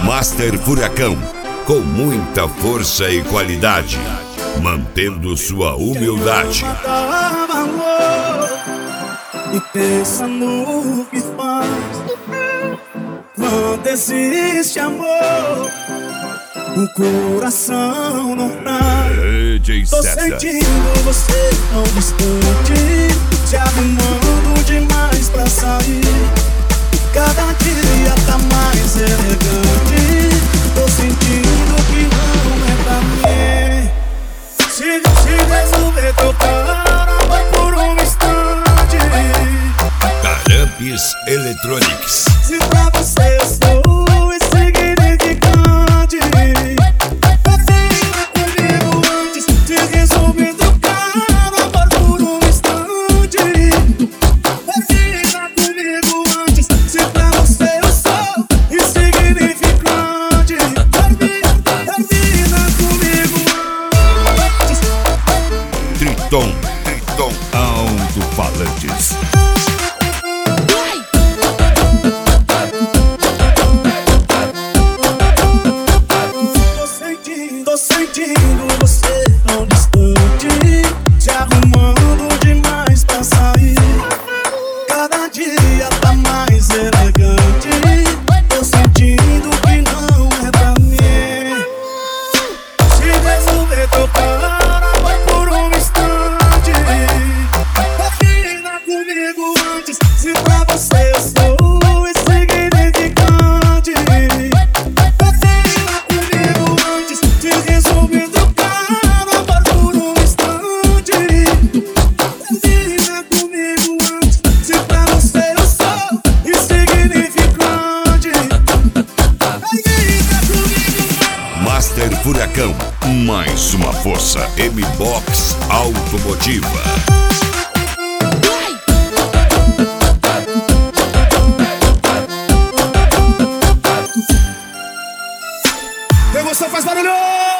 Master Furacão, com muita força e qualidade, mantendo sua humildade. E pensa no que faz quando existe amor, o coração não trai. Tô sentindo você tão distante, te arrumando demais pra sair. Cada dia tá mais elegante. Tô sentindo que não é pra mim. Se resolver trocar, vai por um instante. Carampes Electronics. Se pra você eu sou insignificante, prefira comigo antes. Se resolver trocar, vai por um instante. Prefira comigo antes. Se pra você eu sou insignificante, prefira comigo antes. Triton Alto-Falantes. Tô sentindo você tão distante, te arrumando demais pra sair. Cada dia tá mais elegante. Tô sentindo que não é pra mim. Se resolver trocar, vai por um instante. Prefira comigo antes. Se pra você eu sou insignificante, prefira comigo antes. Se resolver trocar, vai por um instante. Prefira comigo antes. Se pra você eu sou insignificante, prefira comigo. Master Furacão, mais uma força M-Box Automotiva. Quem gostou faz barulho!